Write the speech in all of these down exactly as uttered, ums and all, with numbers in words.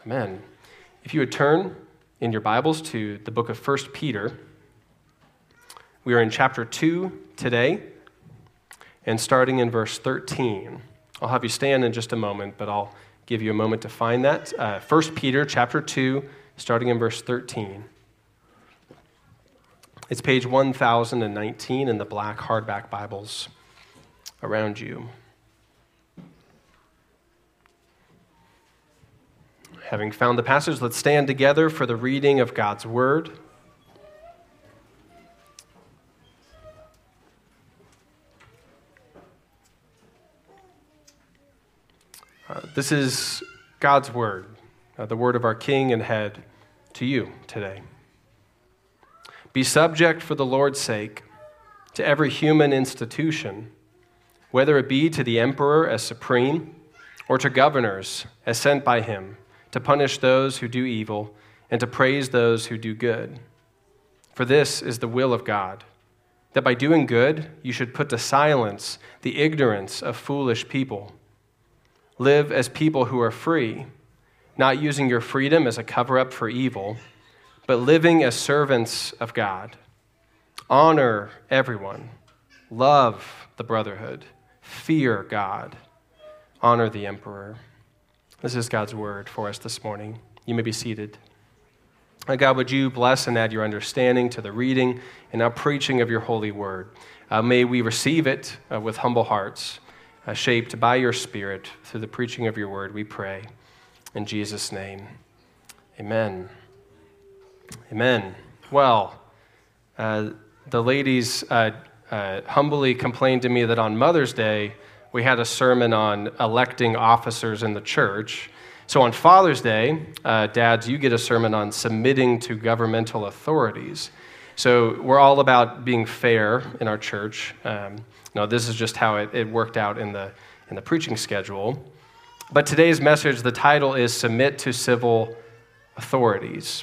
Amen. If you would turn in your Bibles to the book of First Peter, we are in chapter two today, and starting in verse thirteen. I'll have you stand in just a moment, but I'll give you a moment to find that. Uh, First Peter chapter two, starting in verse thirteen. It's page one thousand nineteen in the black hardback Bibles around you. Having found the passage, let's stand together for the reading of God's word. Uh, this is God's word, uh, the word of our King and Head to you today. Be subject for the Lord's sake to every human institution, whether it be to the emperor as supreme or to governors as sent by him, to punish those who do evil and to praise those who do good. For this is the will of God, that by doing good you should put to silence the ignorance of foolish people. Live as people who are free, not using your freedom as a cover-up for evil, but living as servants of God. Honor everyone. Love the brotherhood. Fear God. Honor the emperor. This is God's word for us this morning. You may be seated. Uh, God, would you bless and add your understanding to the reading and now preaching of your holy word. Uh, may we receive it uh, with humble hearts, uh, shaped by your Spirit through the preaching of your word, we pray. In Jesus' name, amen. Amen. Well, uh, the ladies uh, uh, humbly complained to me that on Mother's Day, we had a sermon on electing officers in the church. So on Father's Day, uh, dads, you get a sermon on submitting to governmental authorities. So we're all about being fair in our church. Um, no, this is just how it, it worked out in the in the preaching schedule. But today's message, the title is Submit to Civil Authorities.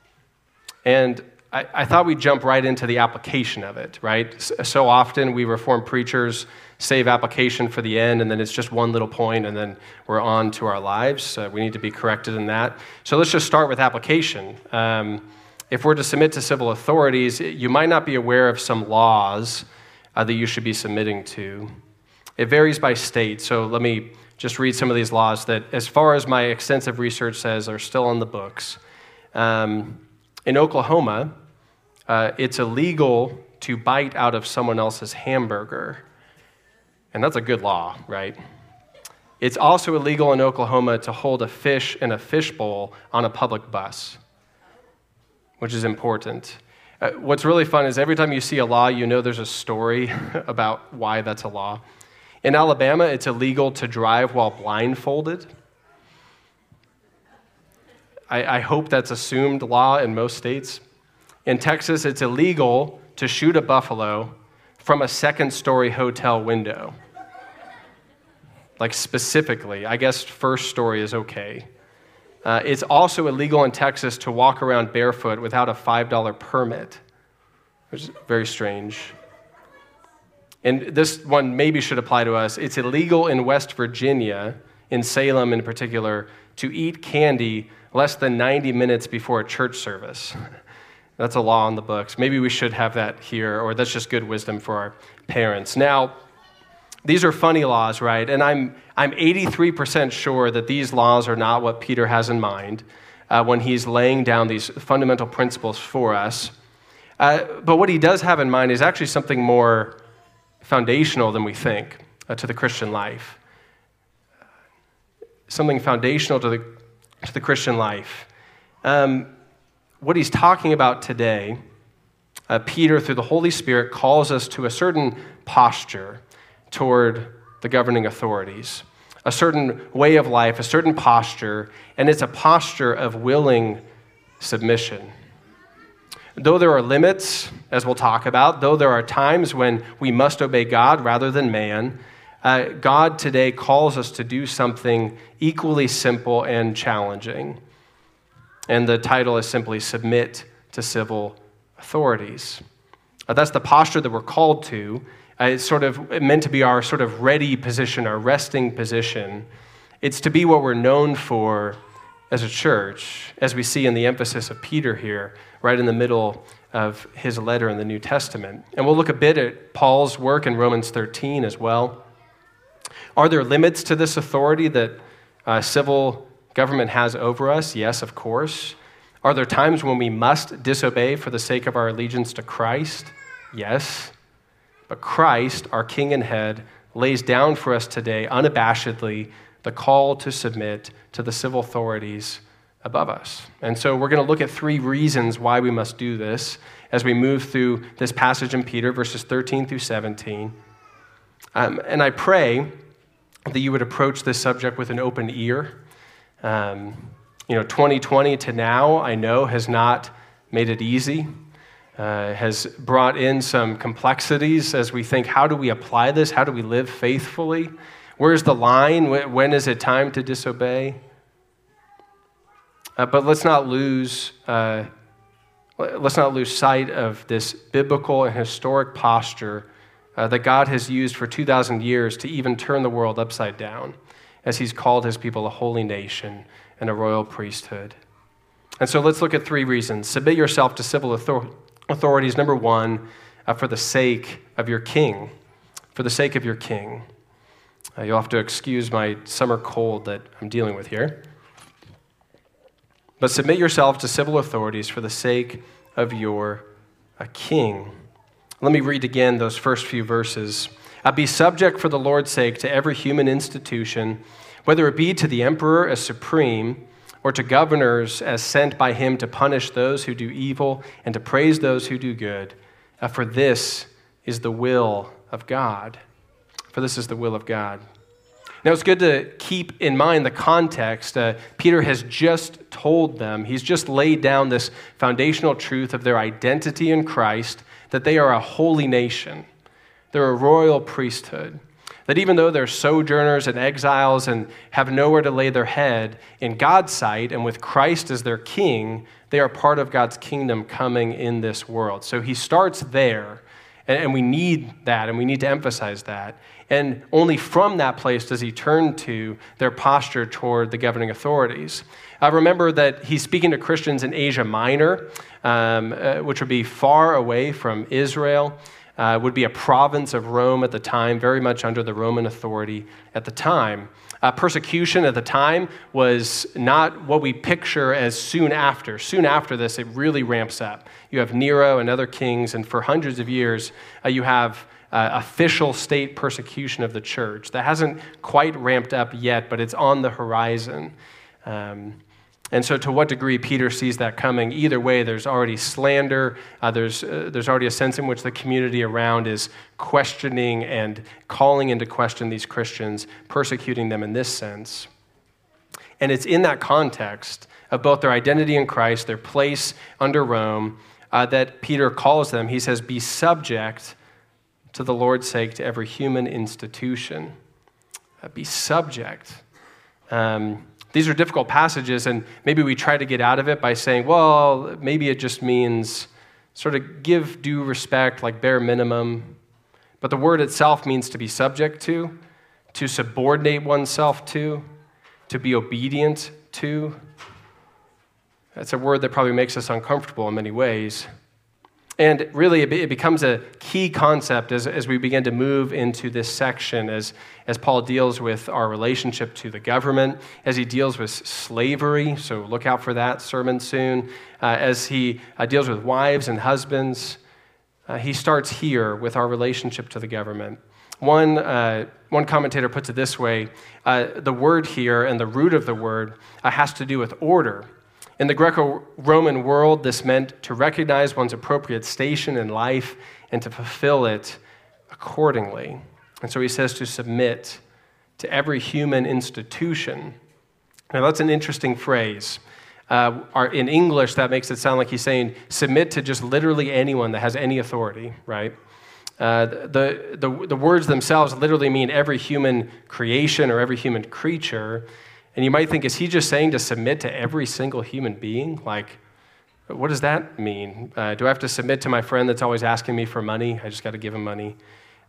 And I, I thought we'd jump right into the application of it, right? So often we Reformed preachers save application for the end, and then it's just one little point, and then we're on to our lives. Uh, we need to be corrected in that. So let's just start with application. Um, if we're to submit to civil authorities, you might not be aware of some laws uh, that you should be submitting to. It varies by state, so let me just read some of these laws that, as far as my extensive research says, are still on the books. Um, in Oklahoma, uh, it's illegal to bite out of someone else's hamburger. And that's a good law, right? It's also illegal in Oklahoma to hold a fish in a fishbowl on a public bus, which is important. Uh, what's really fun is every time you see a law, you know there's a story about why that's a law. In Alabama, it's illegal to drive while blindfolded. I, I hope that's assumed law in most states. In Texas, it's illegal to shoot a buffalo from a second-story hotel window. Like specifically, I guess first story is okay. Uh, it's also illegal in Texas to walk around barefoot without a five dollar permit, which is very strange. And this one maybe should apply to us. It's illegal in West Virginia, in Salem in particular, to eat candy less than ninety minutes before a church service. That's a law on the books. Maybe we should have that here, or that's just good wisdom for our parents. Now, these are funny laws, right? And I'm I'm eighty-three percent sure that these laws are not what Peter has in mind uh, when he's laying down these fundamental principles for us. Uh, but what he does have in mind is actually something more foundational than we think uh, to the Christian life. Something foundational to the to the Christian life. Um, What he's talking about today, uh, Peter, through the Holy Spirit, calls us to a certain posture toward the governing authorities, a certain way of life, a certain posture, and it's a posture of willing submission. Though there are limits, as we'll talk about, though there are times when we must obey God rather than man, uh, God today calls us to do something equally simple and challenging. And the title is simply Submit to Civil Authorities. Uh, that's the posture that we're called to. Uh, it's sort of meant to be our sort of ready position, our resting position. It's to be what we're known for as a church, as we see in the emphasis of Peter here, right in the middle of his letter in the New Testament. And we'll look a bit at Paul's work in Romans thirteen as well. Are there limits to this authority that uh, civil government has over us? Yes, of course. Are there times when we must disobey for the sake of our allegiance to Christ? Yes. But Christ, our King and Head, lays down for us today unabashedly the call to submit to the civil authorities above us. And so we're going to look at three reasons why we must do this as we move through this passage in Peter, verses thirteen through seventeen. Um, and I pray that you would approach this subject with an open ear. Um, you know, twenty twenty to now, I know, has not made it easy. Uh, has brought in some complexities as we think, how do we apply this? How do we live faithfully? Where's the line? When is it time to disobey? Uh, but let's not lose uh, let's not lose sight of this biblical and historic posture uh, that God has used for two thousand years to even turn the world upside down, as he's called his people a holy nation and a royal priesthood. And so let's look at three reasons. Submit yourself to civil author- authorities, number one, uh, for the sake of your king. For the sake of your king. Uh, you'll have to excuse my summer cold that I'm dealing with here. But submit yourself to civil authorities for the sake of your uh, king. Let me read again those first few verses. Uh, Be subject for the Lord's sake to every human institution, whether it be to the emperor as supreme, or to governors as sent by him to punish those who do evil and to praise those who do good. Uh, for this is the will of God. For this is the will of God. Now, it's good to keep in mind the context. Uh, Peter has just told them, he's just laid down this foundational truth of their identity in Christ, that they are a holy nation. They're a royal priesthood. That even though they're sojourners and exiles and have nowhere to lay their head, in God's sight and with Christ as their king, they are part of God's kingdom coming in this world. So he starts there, and we need that, and we need to emphasize that. And only from that place does he turn to their posture toward the governing authorities. Uh, remember that he's speaking to Christians in Asia Minor, um, uh, which would be far away from Israel. Uh, would be a province of Rome at the time, very much under the Roman authority at the time. Uh, persecution at the time was not what we picture as soon after. Soon after this, it really ramps up. You have Nero and other kings, and for hundreds of years, uh, you have uh, official state persecution of the church. That hasn't quite ramped up yet, but it's on the horizon. Um, And so to what degree Peter sees that coming, either way, there's already slander. Uh, there's, uh, there's already a sense in which the community around is questioning and calling into question these Christians, persecuting them in this sense. And it's in that context of both their identity in Christ, their place under Rome, uh, that Peter calls them. He says, be subject to the Lord's sake to every human institution. Uh, be subject. Um, These are difficult passages, and maybe we try to get out of it by saying, well, maybe it just means sort of give due respect, like bare minimum. But the word itself means to be subject to, to subordinate oneself to, to be obedient to. That's a word that probably makes us uncomfortable in many ways. And really, it becomes a key concept as, as we begin to move into this section, as, as Paul deals with our relationship to the government, as he deals with slavery, so look out for that sermon soon, uh, as he uh, deals with wives and husbands. Uh, he starts here with our relationship to the government. One, uh, one commentator puts it this way, uh, the word here and the root of the word uh, has to do with order. In the Greco-Roman world, this meant to recognize one's appropriate station in life and to fulfill it accordingly. And so he says to submit to every human institution. Now, that's an interesting phrase. Uh, our, in English, that makes it sound like he's saying submit to just literally anyone that has any authority, right? Uh, the, the, the words themselves literally mean every human creation or every human creature. And you might think, is he just saying to submit to every single human being? Like, what does that mean? Uh, do I have to submit to my friend that's always asking me for money? I just got to give him money.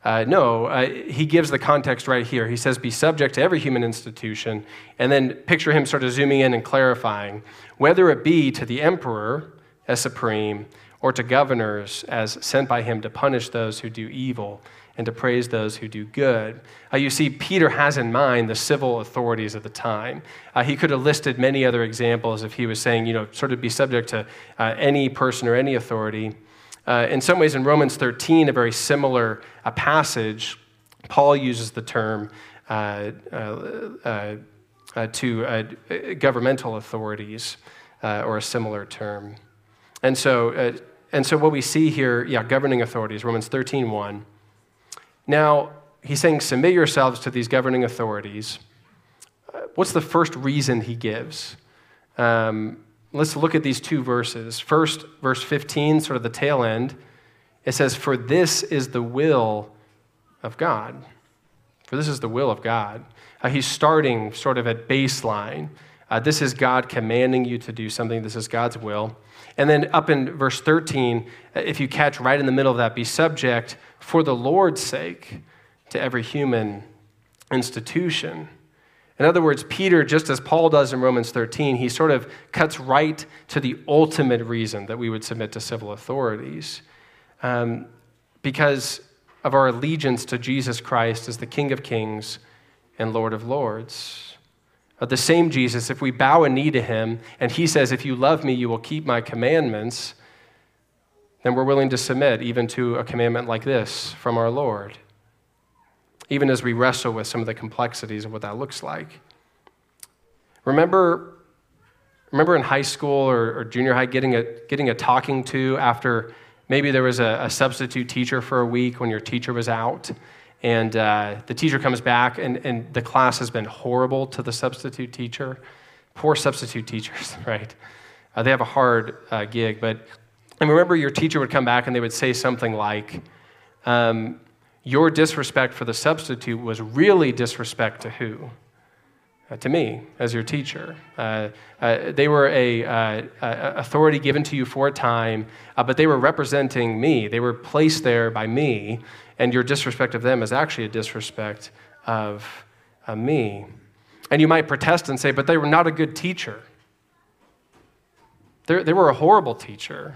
Uh, no, uh, he gives the context right here. He says, be subject to every human institution, and then picture him sort of zooming in and clarifying, whether it be to the emperor as supreme or to governors as sent by him to punish those who do evil and to praise those who do good. Uh, you see, Peter has in mind the civil authorities of the time. Uh, he could have listed many other examples if he was saying, you know, sort of be subject to uh, any person or any authority. Uh, in some ways, in Romans thirteen, a very similar uh, passage, Paul uses the term uh, uh, uh, uh, to uh, governmental authorities, uh, or a similar term. And so, uh, and so what we see here, yeah, governing authorities, Romans thirteen one. Now, he's saying, submit yourselves to these governing authorities. Uh, what's the first reason he gives? Um, Let's look at these two verses. First, verse fifteen, sort of the tail end. It says, for this is the will of God. For this is the will of God. Uh, he's starting sort of at baseline. Uh, this is God commanding you to do something. This is God's will. And then up in verse thirteen, if you catch right in the middle of that, be subject for the Lord's sake to every human institution. In other words, Peter, just as Paul does in Romans thirteen, he sort of cuts right to the ultimate reason that we would submit to civil authorities, um, because of our allegiance to Jesus Christ as the King of Kings and Lord of Lords. Uh, the same Jesus, if we bow a knee to him, and he says, if you love me, you will keep my commandments, then we're willing to submit even to a commandment like this from our Lord, even as we wrestle with some of the complexities of what that looks like. Remember, remember in high school or, or junior high getting a, getting a talking to after maybe there was a, a substitute teacher for a week when your teacher was out, and uh, the teacher comes back and, and the class has been horrible to the substitute teacher. Poor substitute teachers, right? Uh, they have a hard uh, gig, but I remember your teacher would come back and they would say something like, um, your disrespect for the substitute was really disrespect to who? Uh, to me, as your teacher. Uh, uh, they were a uh, uh, authority given to you for a time, uh, but they were representing me. They were placed there by me, and your disrespect of them is actually a disrespect of uh, me. And you might protest and say, but they were not a good teacher. They're, they were a horrible teacher.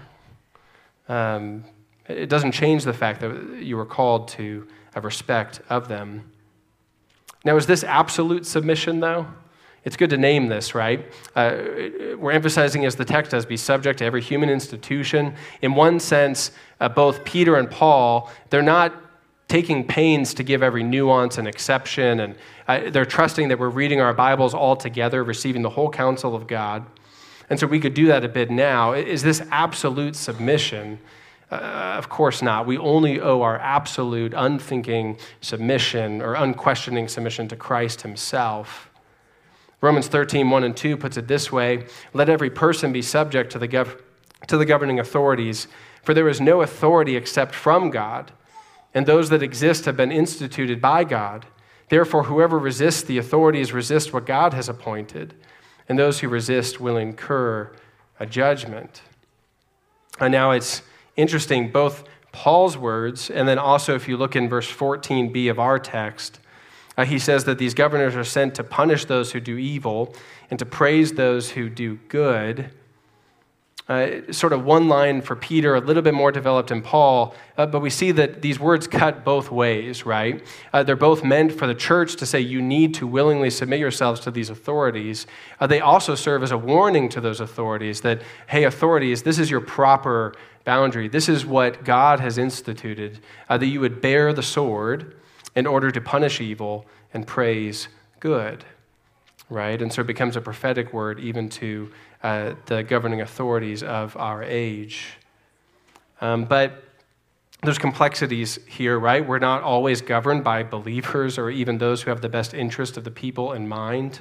Um, It doesn't change the fact that you were called to a respect of them. Now, is this absolute submission, though? It's good to name this, right? Uh, we're emphasizing, as the text does, be subject to every human institution. In one sense, uh, both Peter and Paul, they're not taking pains to give every nuance and exception, and uh, they're trusting that we're reading our Bibles all together, receiving the whole counsel of God. And so we could do that a bit now. Is this absolute submission? Uh, of course not. We only owe our absolute, unthinking submission or unquestioning submission to Christ himself. Romans thirteen, one and two puts it this way, let every person be subject to the, gov- to the governing authorities, for there is no authority except from God, and those that exist have been instituted by God. Therefore, whoever resists the authorities resists what God has appointed, and those who resist will incur a judgment. And now it's interesting, both Paul's words, and then also if you look in verse fourteen b of our text, uh, he says that these governors are sent to punish those who do evil and to praise those who do good. Uh, sort of one line for Peter, a little bit more developed in Paul, uh, but we see that these words cut both ways, right? Uh, they're both meant for the church to say you need to willingly submit yourselves to these authorities. Uh, they also serve as a warning to those authorities that, hey, authorities, this is your proper boundary. This is what God has instituted, uh, that you would bear the sword in order to punish evil and praise good, right? And so it becomes a prophetic word even to uh, the governing authorities of our age. Um, but there's complexities here, right? We're not always governed by believers or even those who have the best interest of the people in mind.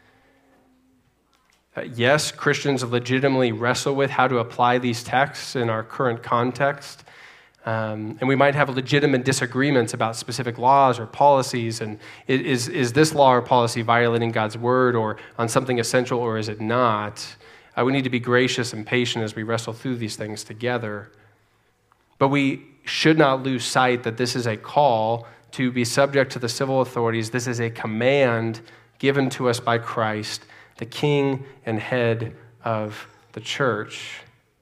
Uh, yes, Christians legitimately wrestle with how to apply these texts in our current context. Um, and we might have legitimate disagreements about specific laws or policies. And is, is this law or policy violating God's word or on something essential, or is it not? Uh, we need to be gracious and patient as we wrestle through these things together. But we should not lose sight that this is a call to be subject to the civil authorities. This is a command given to us by Christ, the King and head of the church.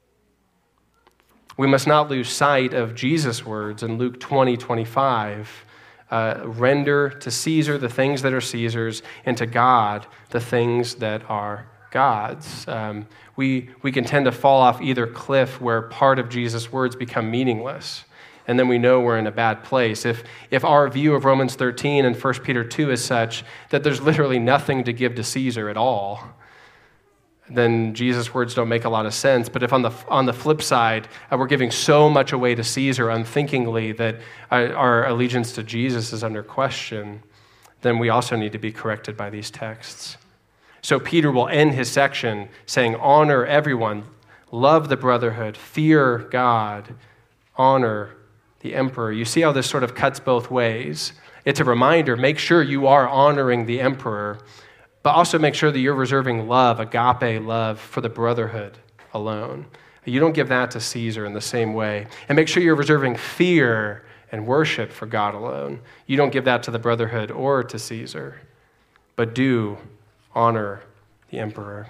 We must not lose sight of Jesus' words in Luke twenty twenty-five. Uh, render to Caesar the things that are Caesar's, and to God the things that are God's. Um, we, we can tend to fall off either cliff where part of Jesus' words become meaningless, and then we know we're in a bad place. If, if our view of Romans thirteen and First Peter two is such that there's literally nothing to give to Caesar at all, then Jesus' words don't make a lot of sense. But if on the on the flip side, uh, we're giving so much away to Caesar unthinkingly that uh, our allegiance to Jesus is under question, then we also need to be corrected by these texts. So Peter will end his section saying, honor everyone, love the brotherhood, fear God, honor the emperor. You see how this sort of cuts both ways. It's a reminder, make sure you are honoring the emperor, but also make sure that you're reserving love, agape love, for the brotherhood alone. You don't give that to Caesar in the same way. And make sure you're reserving fear and worship for God alone. You don't give that to the brotherhood or to Caesar, but do honor the emperor.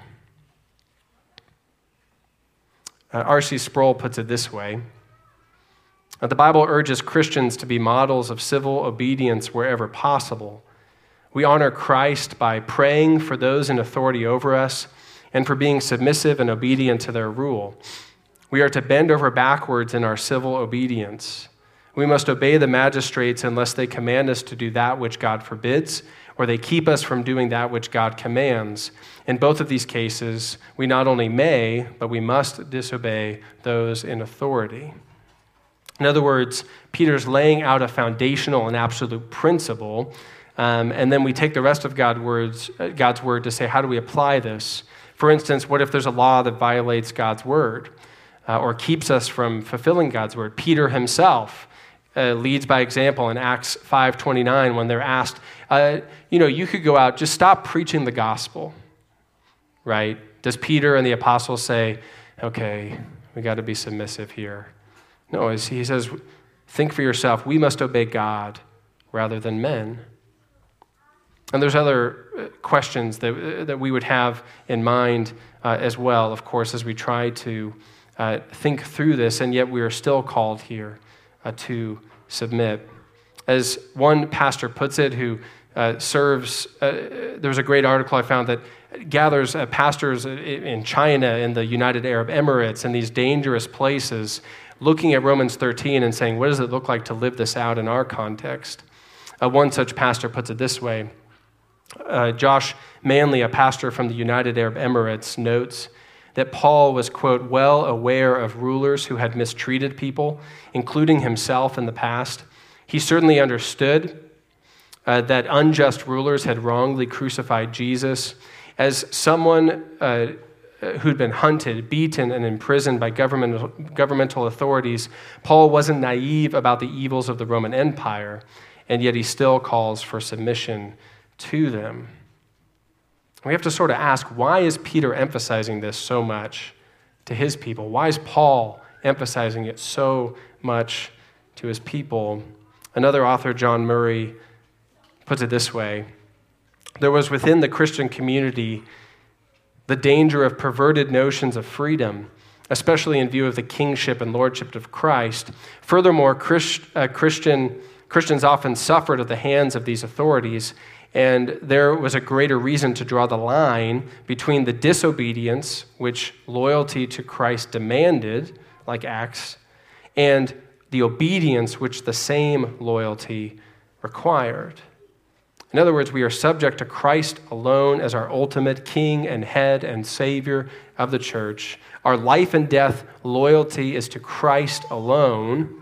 Uh, R C Sproul puts it this way. Uh, the Bible urges Christians to be models of civil obedience wherever possible. We honor Christ by praying for those in authority over us and for being submissive and obedient to their rule. We are to bend over backwards in our civil obedience. We must obey the magistrates unless they command us to do that which God forbids, or they keep us from doing that which God commands. In both of these cases, we not only may, but we must disobey those in authority. In other words, Peter's laying out a foundational and absolute principle. Um, and then we take the rest of God words, uh, God's word to say, how do we apply this? For instance, what if there's a law that violates God's word uh, or keeps us from fulfilling God's word? Peter himself uh, leads by example in Acts five twenty-nine when they're asked, uh, you know, you could go out, just stop preaching the gospel, right? Does Peter and the apostles say, okay, we got to be submissive here? No, he says, think for yourself. We must obey God rather than men. And there's other questions that that we would have in mind uh, as well, of course, as we try to uh, think through this, and yet we are still called here uh, to submit. As one pastor puts it, who uh, serves, uh, there was a great article I found that gathers uh, pastors in China, in the United Arab Emirates, in these dangerous places, looking at Romans thirteen and saying, what does it look like to live this out in our context? Uh, one such pastor puts it this way. Uh, Josh Manley, a pastor from the United Arab Emirates, notes that Paul was, quote, well aware of rulers who had mistreated people, including himself in the past. He certainly understood uh, that unjust rulers had wrongly crucified Jesus. As someone uh, who'd been hunted, beaten, and imprisoned by government, governmental authorities, Paul wasn't naive about the evils of the Roman Empire, and yet he still calls for submission to them. We have to sort of ask, why is Peter emphasizing this so much to his people? Why is Paul emphasizing it so much to his people? Another author, John Murray, puts it this way. There was within the Christian community the danger of perverted notions of freedom, especially in view of the kingship and lordship of Christ. Furthermore, Christ, uh, Christian, Christians often suffered at the hands of these authorities, and there was a greater reason to draw the line between the disobedience, which loyalty to Christ demanded, like Acts, and the obedience which the same loyalty required. In other words, we are subject to Christ alone as our ultimate King and head and Savior of the church. Our life and death loyalty is to Christ alone.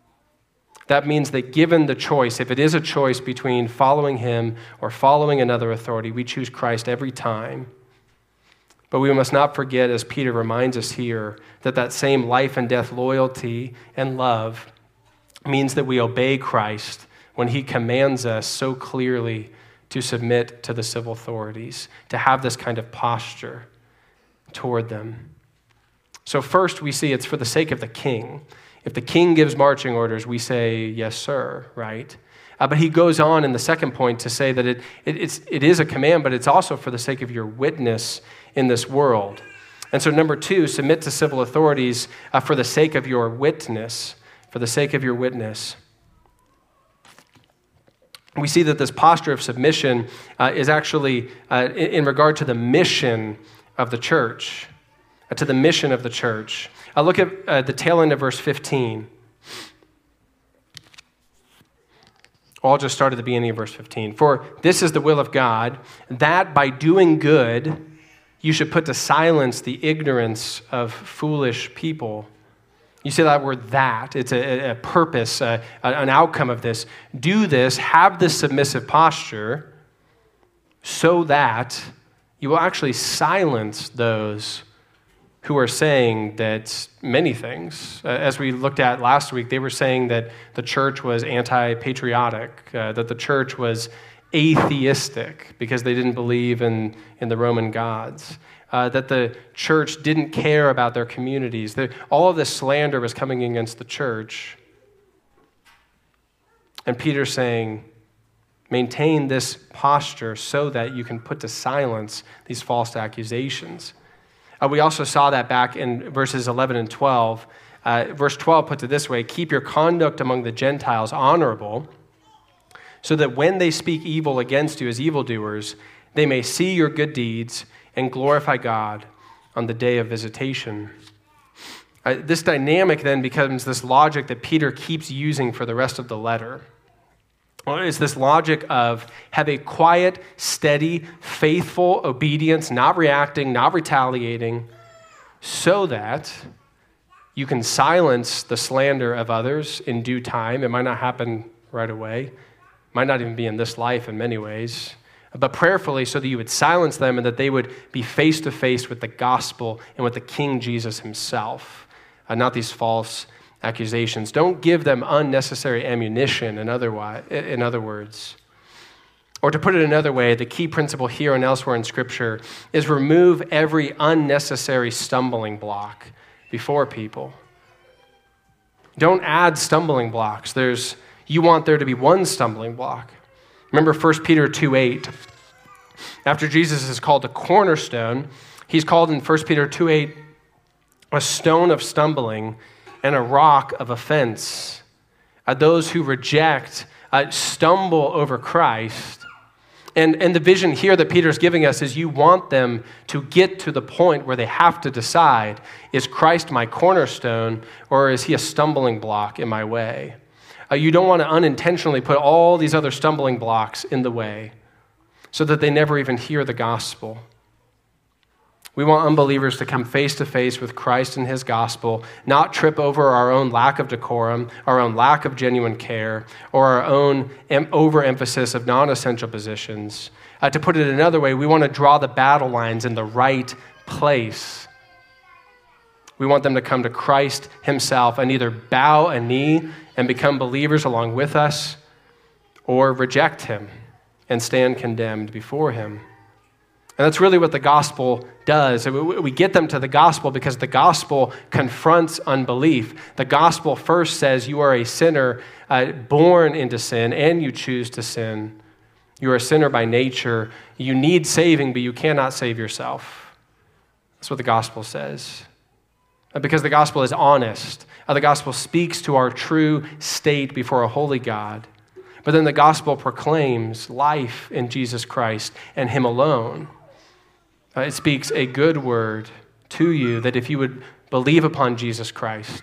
That means that given the choice, if it is a choice between following him or following another authority, we choose Christ every time. But we must not forget, as Peter reminds us here, that that same life and death loyalty and love means that we obey Christ when he commands us so clearly to submit to the civil authorities, to have this kind of posture toward them. So first we see it's for the sake of the king. If the king gives marching orders, we say, yes, sir, right? Uh, but he goes on in the second point to say that it, it, it's, it is a command, but it's also for the sake of your witness in this world. And so number two, submit to civil authorities uh, for the sake of your witness, for the sake of your witness. We see that this posture of submission uh, is actually uh, in, in regard to the mission of the church, uh, to the mission of the church. Uh, look at uh, the tail end of verse fifteen. Well, I'll just start at the beginning of verse fifteen. For this is the will of God, that by doing good, you should put to silence the ignorance of foolish people. You see that word that. It's a, a purpose, a, an outcome of this. Do this, have this submissive posture, so that you will actually silence those who are saying that many things. Uh, as we looked at last week, they were saying that the church was anti-patriotic, uh, that the church was atheistic because they didn't believe in, in the Roman gods, uh, that the church didn't care about their communities. The, all of this slander was coming against the church. And Peter's saying, maintain this posture so that you can put to silence these false accusations. Uh, we also saw that back in verses eleven and twelve. Uh, verse twelve puts it this way, keep your conduct among the Gentiles honorable, so that when they speak evil against you as evildoers, they may see your good deeds and glorify God on the day of visitation. Uh, this dynamic then becomes this logic that Peter keeps using for the rest of the letter. It's this logic of have a quiet, steady, faithful obedience, not reacting, not retaliating, so that you can silence the slander of others in due time. It might not happen right away. It might not even be in this life in many ways. But prayerfully so that you would silence them and that they would be face-to-face with the gospel and with the King Jesus himself, uh, not these false accusations. Don't give them unnecessary ammunition, in other, in other words. Or to put it another way, the key principle here and elsewhere in Scripture is remove every unnecessary stumbling block before people. Don't add stumbling blocks. There's, you want there to be one stumbling block. Remember First Peter two eight. After Jesus is called a cornerstone, he's called in First Peter two eight a stone of stumbling and a rock of offense. Uh, those who reject uh, stumble over Christ. And, and the vision here that Peter's giving us is you want them to get to the point where they have to decide, is Christ my cornerstone or is he a stumbling block in my way? Uh, you don't want to unintentionally put all these other stumbling blocks in the way so that they never even hear the gospel. We want unbelievers to come face to face with Christ and his gospel, not trip over our own lack of decorum, our own lack of genuine care, or our own em- overemphasis of non-essential positions. Uh, to put it another way, we want to draw the battle lines in the right place. We want them to come to Christ himself and either bow a knee and become believers along with us, or reject him and stand condemned before him. And that's really what the gospel does. We get them to the gospel because the gospel confronts unbelief. The gospel first says you are a sinner uh, born into sin and you choose to sin. You are a sinner by nature. You need saving, but you cannot save yourself. That's what the gospel says. Because the gospel is honest. Uh, the gospel speaks to our true state before a holy God. But then the gospel proclaims life in Jesus Christ and him alone. Uh, it speaks a good word to you that if you would believe upon Jesus Christ,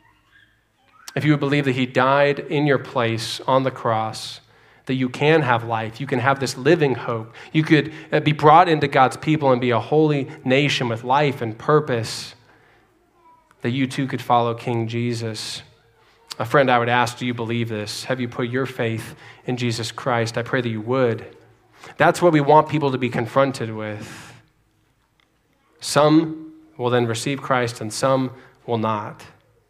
if you would believe that he died in your place on the cross, that you can have life, you can have this living hope, you could uh, be brought into God's people and be a holy nation with life and purpose, that you too could follow King Jesus. A friend, I would ask, do you believe this? Have you put your faith in Jesus Christ? I pray that you would. That's what we want people to be confronted with. Some will then receive Christ and some will not.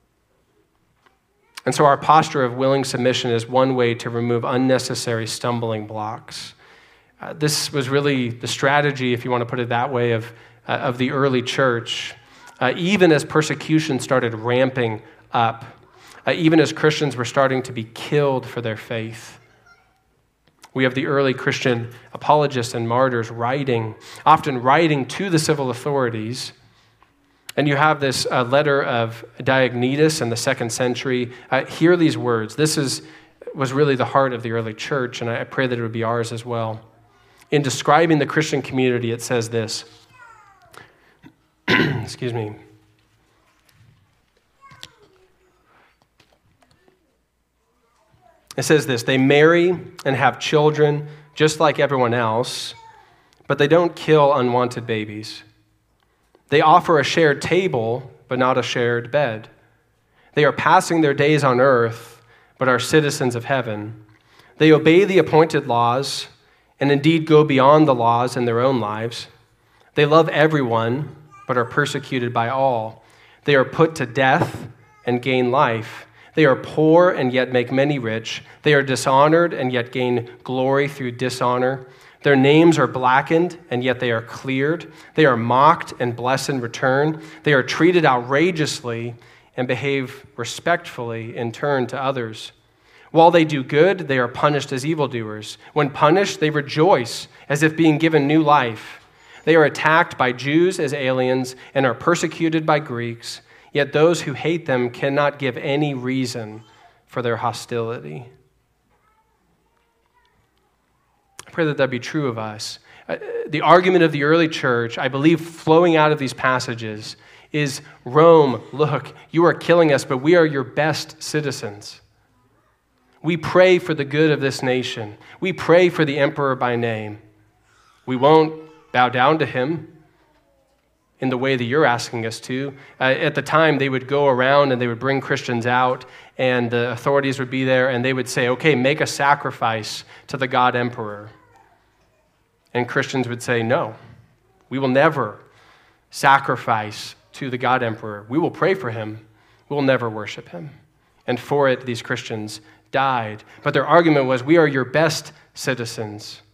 And so our posture of willing submission is one way to remove unnecessary stumbling blocks. Uh, this was really the strategy, if you want to put it that way, of, uh, of the early church. Uh, even as persecution started ramping up, uh, even as Christians were starting to be killed for their faith. We have the early Christian apologists and martyrs writing, often writing to the civil authorities. And you have this uh, letter of Diognetus in the second century. Uh, hear these words. This is was really the heart of the early church, and I pray that it would be ours as well. In describing the Christian community, it says this. Excuse me. It says this: they marry and have children just like everyone else, but they don't kill unwanted babies. They offer a shared table, but not a shared bed. They are passing their days on earth, but are citizens of heaven. They obey the appointed laws, and indeed go beyond the laws in their own lives. They love everyone, but are persecuted by all. They are put to death and gain life. They are poor and yet make many rich. They are dishonored and yet gain glory through dishonor. Their names are blackened and yet they are cleared. They are mocked and blessed in return. They are treated outrageously and behave respectfully in turn to others. While they do good, they are punished as evildoers. When punished, they rejoice as if being given new life. They are attacked by Jews as aliens and are persecuted by Greeks. Yet those who hate them cannot give any reason for their hostility. I pray that that be true of us. Uh, the argument of the early church, I believe, flowing out of these passages is, Rome, look, you are killing us, but we are your best citizens. We pray for the good of this nation. We pray for the emperor by name. We won't bow down to him in the way that you're asking us to. Uh, at the time, they would go around and they would bring Christians out, and the authorities would be there, and they would say, okay, make a sacrifice to the God Emperor. And Christians would say, no, we will never sacrifice to the God Emperor. We will pray for him. We will never worship him. And for it, these Christians died. But their argument was, we are your best citizens.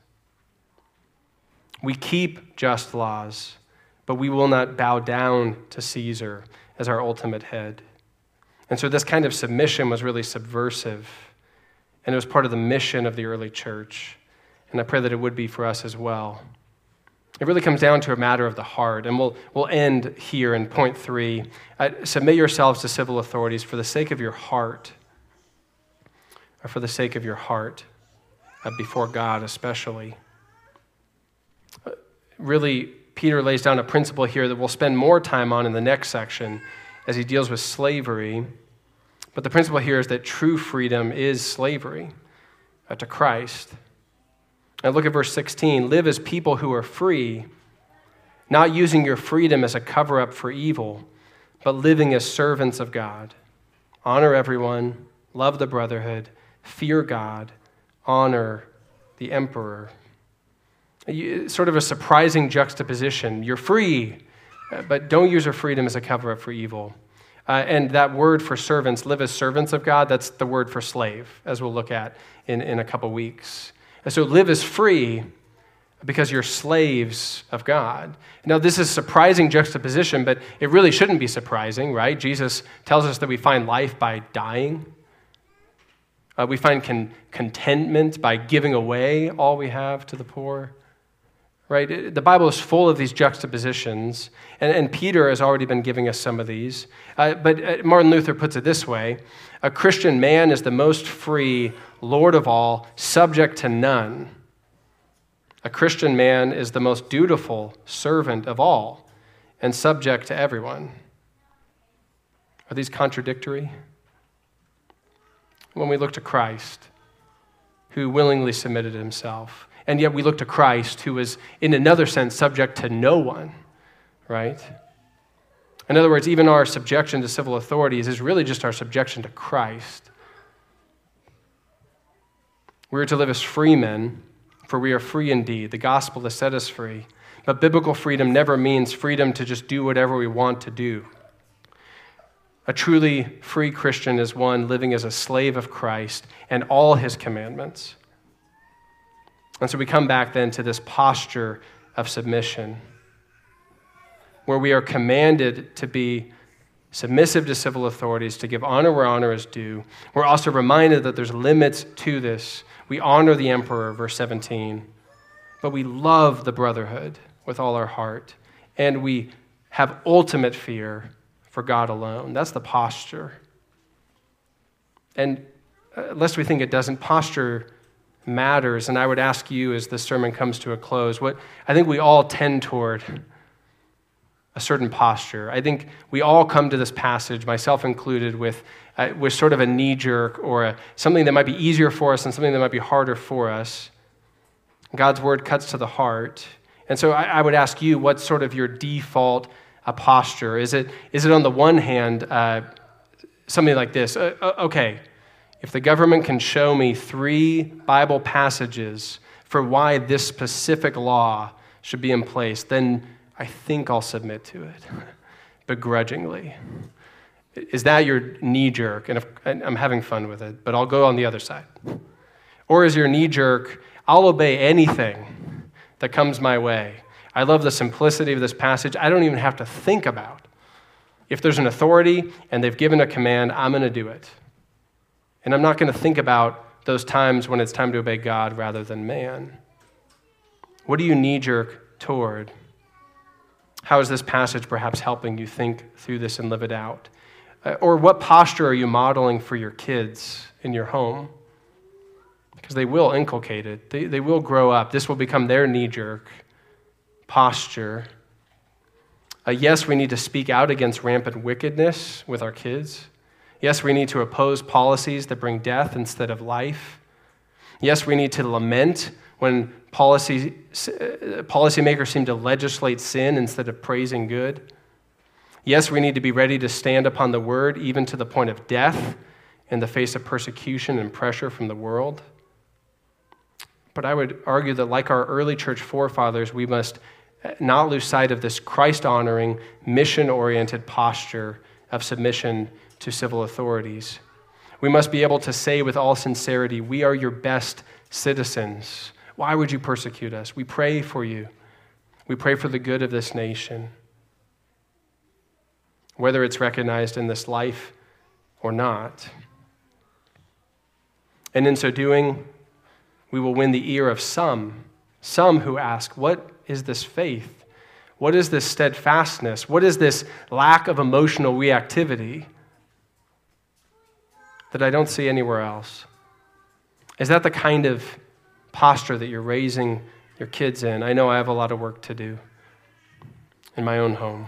We keep just laws, but we will not bow down to Caesar as our ultimate head. And so this kind of submission was really subversive, and it was part of the mission of the early church. And I pray that it would be for us as well. It really comes down to a matter of the heart, and we'll, we'll end here in point three. Uh, submit yourselves to civil authorities for the sake of your heart, or for the sake of your heart, uh, before God especially. Uh, really, Peter lays down a principle here that we'll spend more time on in the next section as he deals with slavery. But the principle here is that true freedom is slavery uh, to Christ. Now look at verse sixteen. Live as people who are free, not using your freedom as a cover-up for evil, but living as servants of God. Honor everyone, love the brotherhood, fear God, honor the emperor. Sort of a surprising juxtaposition. You're free, but don't use your freedom as a cover-up for evil. Uh, and that word for servants, live as servants of God, that's the word for slave, as we'll look at in, in a couple weeks. And so live as free because you're slaves of God. Now, this is a surprising juxtaposition, but it really shouldn't be surprising, right? Jesus tells us that we find life by dying. Uh, we find con- contentment by giving away all we have to the poor. Right? The Bible is full of these juxtapositions, and, and Peter has already been giving us some of these. Uh, but uh, Martin Luther puts it this way: a Christian man is the most free, Lord of all, subject to none. A Christian man is the most dutiful, servant of all, and subject to everyone. Are these contradictory? When we look to Christ, who willingly submitted himself, and yet we look to Christ, who is, in another sense, subject to no one, right? In other words, even our subjection to civil authorities is really just our subjection to Christ. We are to live as free men, for we are free indeed. The gospel has set us free. But biblical freedom never means freedom to just do whatever we want to do. A truly free Christian is one living as a slave of Christ and all his commandments. And so we come back then to this posture of submission, where we are commanded to be submissive to civil authorities, to give honor where honor is due. We're also reminded that there's limits to this. We honor the emperor, verse seventeen, but we love the brotherhood with all our heart, and we have ultimate fear for God alone. That's the posture. And uh, lest we think it doesn't, posture matters. And I would ask you as this sermon comes to a close, what I think we all tend toward a certain posture. I think we all come to this passage, myself included, with uh, with sort of a knee-jerk or a, something that might be easier for us and something that might be harder for us. God's word cuts to the heart. And so I, I would ask you, what's sort of your default uh, posture? Is it is it on the one hand uh, something like this? Uh, okay, if the government can show me three Bible passages for why this specific law should be in place, then I think I'll submit to it, begrudgingly. Is that your knee-jerk? And, if, and I'm having fun with it, but I'll go on the other side. Or is your knee-jerk, I'll obey anything that comes my way. I love the simplicity of this passage. I don't even have to think about. If there's an authority and they've given a command, I'm going to do it. And I'm not going to think about those times when it's time to obey God rather than man. What do you knee-jerk toward? How is this passage perhaps helping you think through this and live it out? Uh, or what posture are you modeling for your kids in your home? Because they will inculcate it. They, they will grow up. This will become their knee-jerk posture. Uh, yes, we need to speak out against rampant wickedness with our kids. Yes, we need to oppose policies that bring death instead of life. Yes, we need to lament when policy, policymakers seem to legislate sin instead of praising good. Yes, we need to be ready to stand upon the word, even to the point of death, in the face of persecution and pressure from the world. But I would argue that, like our early church forefathers, we must not lose sight of this Christ-honoring, mission-oriented posture of submission to civil authorities. We must be able to say with all sincerity, we are your best citizens. Why would you persecute us? We pray for you. We pray for the good of this nation, whether it's recognized in this life or not. And in so doing, we will win the ear of some, some who ask, what is this faith? What is this steadfastness? What is this lack of emotional reactivity that I don't see anywhere else? Is that the kind of posture that you're raising your kids in? I know I have a lot of work to do in my own home.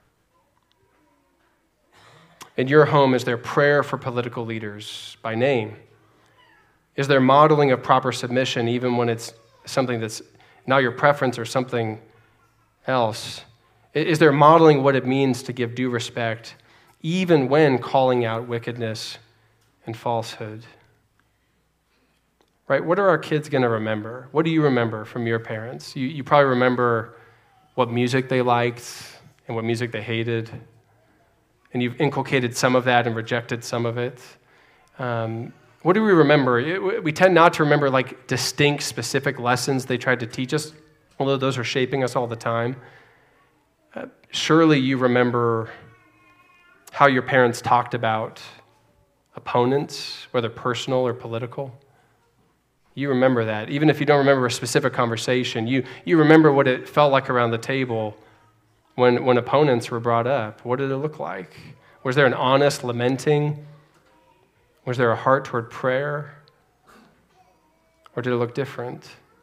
In your home, is there prayer for political leaders by name? Is there modeling of proper submission even when it's something that's not your preference or something else? Is there modeling what it means to give due respect even when calling out wickedness and falsehood? Right? What are our kids going to remember? What do you remember from your parents? You, you probably remember what music they liked and what music they hated. And you've inculcated some of that and rejected some of it. Um, what do we remember? It, we tend not to remember like distinct, specific lessons they tried to teach us, although those are shaping us all the time. Uh, surely you remember how your parents talked about opponents, whether personal or political. You remember that. Even if you don't remember a specific conversation, you, you remember what it felt like around the table when, when opponents were brought up. What did it look like? Was there an honest lamenting? Was there a heart toward prayer? Or did it look different?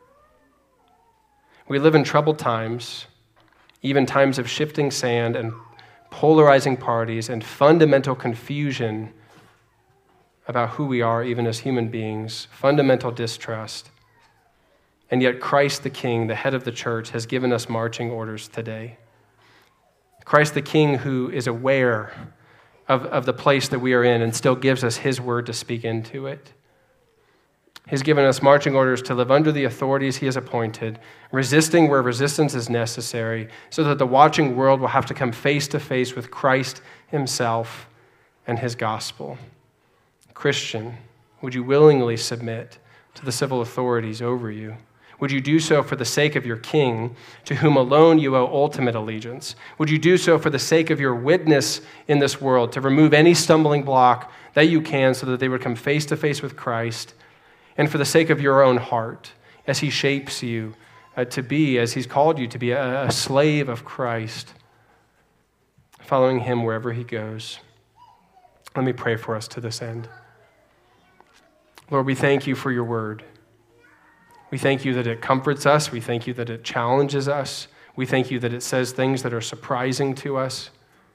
We live in troubled times, even times of shifting sand and polarizing parties and fundamental confusion about who we are, even as human beings, fundamental distrust. And yet Christ the King, the head of the church, has given us marching orders today. Christ the King, who is aware of, of the place that we are in and still gives us his word to speak into it. He's given us marching orders to live under the authorities he has appointed, resisting where resistance is necessary, so that the watching world will have to come face to face with Christ himself and his gospel. Christian, would you willingly submit to the civil authorities over you? Would you do so for the sake of your King, to whom alone you owe ultimate allegiance? Would you do so for the sake of your witness in this world, to remove any stumbling block that you can so that they would come face to face with Christ, and for the sake of your own heart, as he shapes you uh, to be, as he's called you to be, a, a slave of Christ, following him wherever he goes. Let me pray for us to this end. Lord, we thank you for your word. We thank you that it comforts us. We thank you that it challenges us. We thank you that it says things that are surprising to us.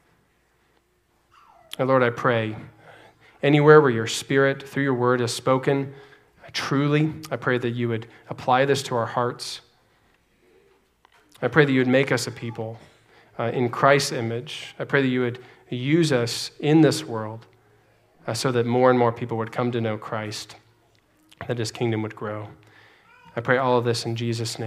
And Lord, I pray, anywhere where your Spirit, through your word, has spoken truly, I pray that you would apply this to our hearts. I pray that you would make us a people uh, in Christ's image. I pray that you would use us in this world uh, so that more and more people would come to know Christ, that his kingdom would grow. I pray all of this in Jesus' name.